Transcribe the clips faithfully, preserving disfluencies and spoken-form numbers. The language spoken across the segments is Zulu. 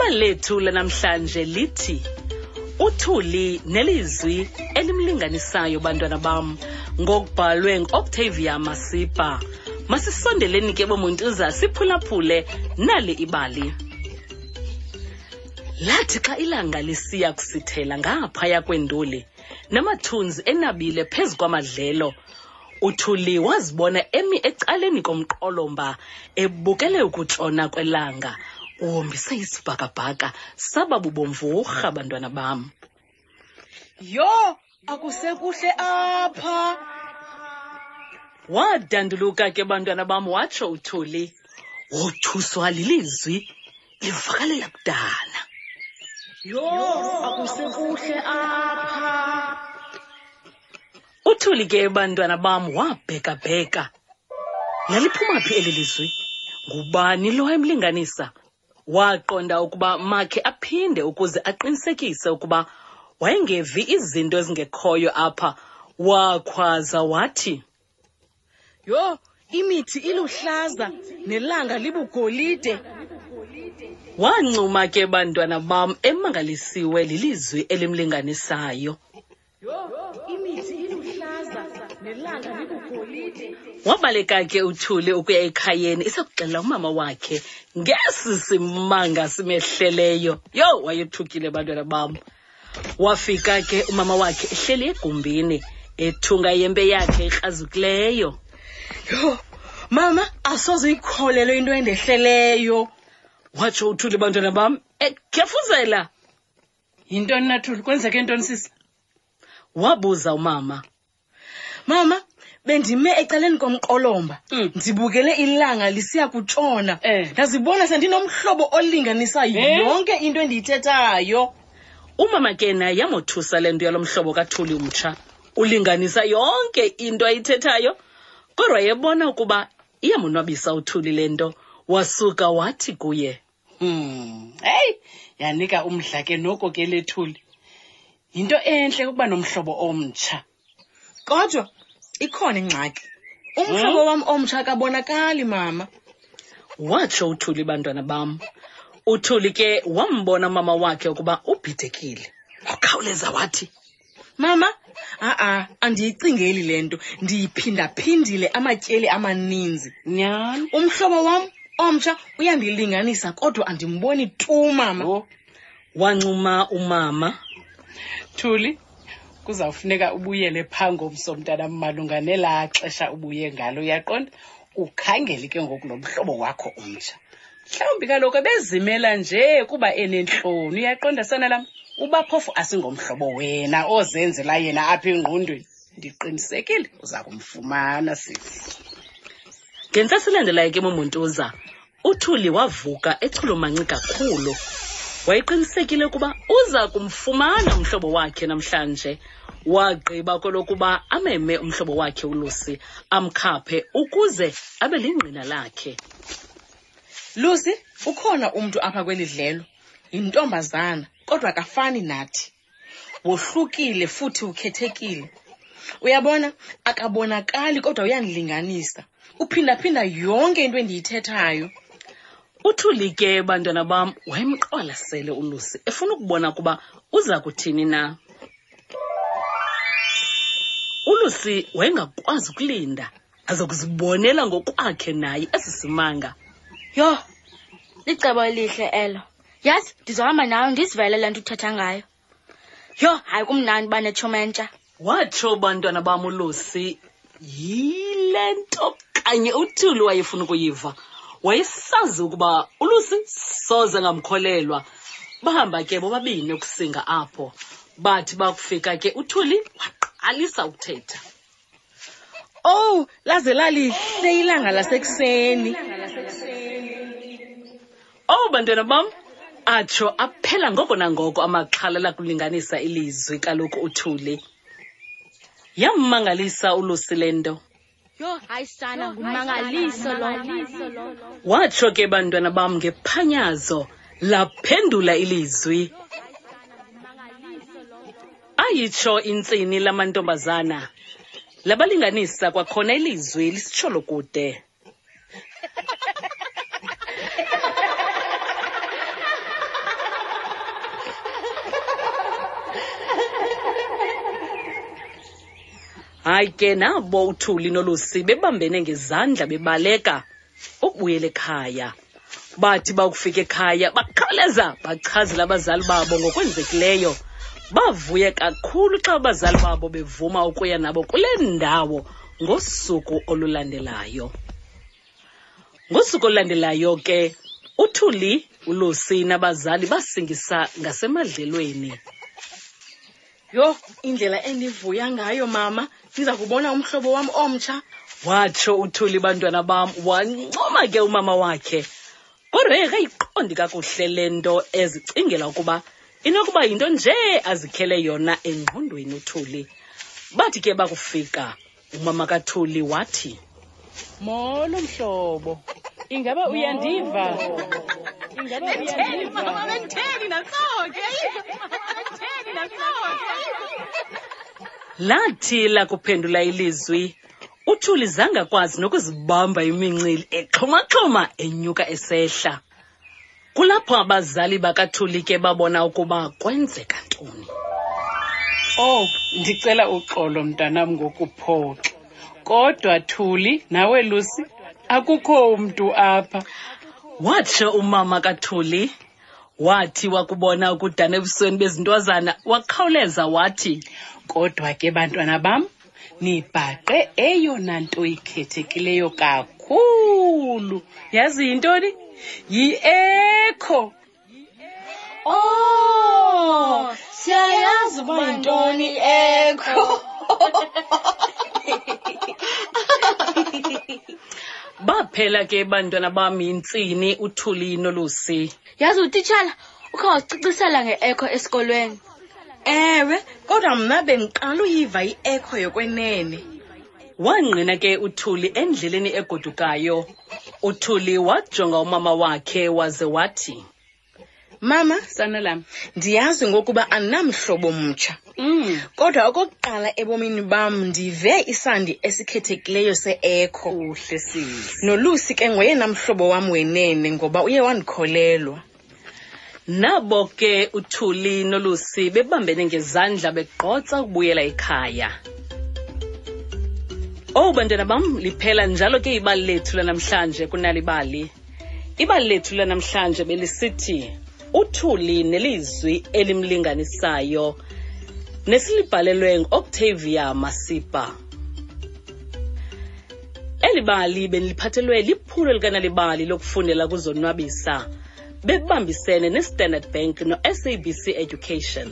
Iqela lethu lanamhlanje lithi uthuli nelizwi elimlinganisayo bantwana bam ngokubhalwe ngu-Octavia Masipa. Masisondeleni ke bomontuza siphulaphule nali ibali. Lathi xa ilanga lisiya kusithela ngaphaya kwenduli namathunzi enabile phezu kwamadlelo, uthuli wazibona emi ecaleni komqolomba ebukele ukutshona kwelanga. Uhombise isibhakabhaka saba bubomvurha bantwana bam. Yo, akusekuhle apha. Wadanduluka ke bantwana bam watsho uthuli. Wothuswa lilizwi livakalela kudala. Yo, akusekuhle apha. Uthuli ke bantwana bam wabheka bheka. Laliphuma phi eli lizwi? Ngubani lo emlinganisa? Waqonda ukuba makhe aphinde ukuze aqinisekise ukuba wayengevi izinto ezingekhoyo apha. Wakhwaza wathi, Yo, imithi iluhlaza nelanga libugolide. Wancuma ke bantwana bam emangalisiwe lilizwi elimlinganisayo. Yo, imithi iluhlaza nelanga libugolide. Wabaleka ke uthuli ukuya ekhayeni isakuxelela umama wakhe ngesi simanga simehleleyo. Yo, wayethukile bantwana bam. Wafika ke umama wakhe ehleli egumbini ethunga yembe yakhe ekrazukileyo. Yo, mama, asoze ikholelwe into endehleleyo. Watsho uthuli bantwana bam ekhefuzela. Yintoni nathuli, kwenzeke ntoni sisi? Wabuza umama. Mama, bendime ecaleni komqolomba. Mm. Ndibukele ilanga lisiya kutshona. Eh. Ndazibona sendinomhlobo olinganisa Eh? yonke into endiyithethayo. Umama ke naye yamothusa le nto yalomhlobo kathuli umtsha. Ulinganisa yonke into ayithethayo. Kodwa yebona ukuba iyamonwabisa uthuli le nto. Wasuka wathi kuye, Hmm. Hey, yanika umdla ke noko ke lethuli. Into enhle ukuba nomhlobo omtsha. Kodwa ikhona ingxaki. Umhlobo wam omtsha akabonakali mama. watsho uthuli bantwana bam. Uthuli ke wambona mama wakhe ukuba ubhidekile. Wakhawuleza wathi, Mama, a a andiyicingeli lento, ndiyiphinda-phindile amatyeli amaninzi. nyani? Umhlobo wam omtsha uyandilinganisa kodwa andimboni tu mama. Oh. Wancuma umama. Thuli, kuzawufuneka ubuyele phangomso mntanam malunga nelaa xesha ubuye ngalo, uyaqonda? Ukhangele ke ngoku lo mhlobo wakho omtsha. Mhlawumbi kaloku ebezimela nje kuba enentloni, uyaqonda sana lam? Uba phofu asingomhlobo wena ozenzela yena apha engqondweni. Ndiqinisekile uza kumfumana sisi. Ngentsasa elandelayo ke momontuza, uthuli wavuka echulumanci kakhulu. Wayeqinisekile ukuba uza kumfumana umhlobo wakhe namhlanje. Wagqiba kolokuba ameme umhlobo wakhe uLucy amkhaphe ukuze abe lingqina lakhe. Lucy, ukhona umuntu apha kweli dlelo. Yintombazana, kodwa akafani nathi. Wohlukile futhi ukhethekile. Uyabona, akabonakali kodwa uyandilinganisa. Uphinda-phinda yonke into endiyithethayo. Uthuli ke bantwana bam wayemqwalasele uLucy efuna ukubona kuba uza kuthini na. uLucy wayengakwazi ukulinda aze kuzibonela ngokwakhe naye esisimanga. Yo, licebo elihle elo. Yazi, ndizohamba nawe ndizivele le nto uthetha ngayo. Yo, hayi kumnandi banetshomentsha. Watsho bantwana bam uLucy yile nto kanye uthuli wayefuna ukuyiva. Wayesazi ukuba uLucy soze ngamkholelwa. Bahamba ke bobabini ukusinga apho. Bathi bakufika ke uthuli waqalisa ukuthetha. Oh, laze lalihle ilanga lasekuseni. Oh bantwana bam, atsho aphela ngoko nangoko amaxhala lakulinganisa ilizwi kaloku uthuli. Yammangalisa uLucy le nto. Yo, hayi sana, ngumangaliso lo. Watsho ke bantwana bam ngephanyazo laphendula ilizwi. Ayitsho intsini lamantombazana. Labalinganisa kwakhona ilizwi lisitsholo kude. Hayi ke nabo uThuli noLusi bebambene ngezandla bebaleka ukubuyela ekhaya. Bathi bakufika ekhaya bakhawuleza bachazela abazali babo ngokwenzekileyo. Bavuye kakhulu xa abazali babo bevuma ukuya nabo kule ndawo ngosuku olulandelayo. Ngosuku olulandelayo ke uThuli, uLusi nabazali basingisa ngasemadlelweni. Yho, indlela endivuya ngayo mama, ndiza kubona umhlobo wam omtsha. Watsho uThuli, bantwana bam, wancoma ke umama wakhe. Kodwa akayiqondi kakuhle lento ezicingela ukuba inokuba yinto nje azikhele yona engqondweni uThuli. Bathi ke bakufika, umama kaThuli wathi, Molo mhlobo. Ingaba uyandiva? Ingaba uyandiva? Mama bengitheni nasoke. Bengitheni nasoke. lathi lakuphendula ilizwi. uThuli zange akwazi nokuzibamba imincili exhoma-xhoma enyuka esehla. Kulapho abazali bakaThuli ke babona ukuba kwenzeka ntoni. Oh, ndicela uxolo mntanam ngokuphoxa. Kodwa Thuli, nawe Lusi, akukho umuntu apha. Watsho umama kaThuli. Wathi wakubona ukudana ebusweni bezintwazana wakhawuleza wathi, Kodwa ke bantwana bam, nibhaqe eyona nto ikhethekileyo kakhulu. Yazi yintoni? Yi-echo. Oh, siyayazi uba yintoni echo. baphela ke bantwana bam yintsini uThuli noLusi. Yazi utitshala, ukhe wasicacisela nge-echo esikolweni. Ewe, kodwa mna bendiqala uyiva i-echo yokwenene. Wangqina ke uThuli endleleni egodukayo. uThuli wajonga umama wakhe waze wathi, Mama, Sana lam. ndiyazi ngokuba andinamhlobo mtsha. Mm. Kodwa okokuqala ebomini bam ndive isandi esikhethekileyo se-echo. Uhle sisi. NoLusi ke ngoyena mhlobo wam wenene ngoba uye wandikholelwa. Nabo ke uThuli noLusi bebambene ngezandla begqotsa ukubuyela ekhaya. Oh bantwana bam, liphela njalo ke ibali lethu lanamhlanje kunalibali. Ibali lethu lanamhlanje belisithi uThuli nelizwi elimlinganisayo, nesilibhalelwe ngu-Octavia Masipa. Elibali beniliphathelwe liphulo likanalibali lokufundela kuzonwabisa, bebambisene neStandard Bank no-S A B C Education.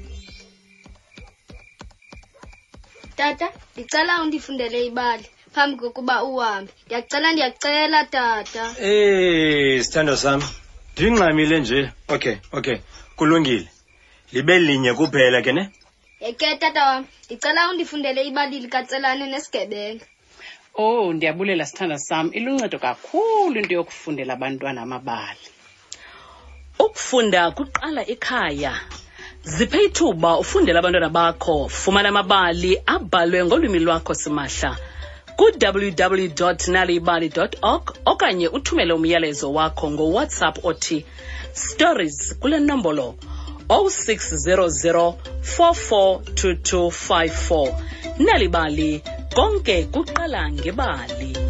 Tata, ndicela undifundele ibali phambi kokuba uhambe. Ndiyacela, ndiyacela tata. Eh, sithando sami. Ndingxamile nje. Okay, okay. Kulungile. Libe linye kuphela ke ne? Yeke tata wam, ndicela undifundele ibali likaTselane neSigebenga. Oh, ndiyabulela sithanda sam. Iluncedo kakhulu into yokufundela abantwana amabali. Ukufunda kuqala ekhaya. Ziphe ithuba ufundela abantwana bakho. Fumana amabali abhalwe ngolwimi lwakho simahla ku w w w dot nalibali dot org okanye uthumele umyalezo wakho ngoWhatsApp othi stories kule nombolo zero six zero zero four four two two five four. Nalibali, konke kuqala ngebali.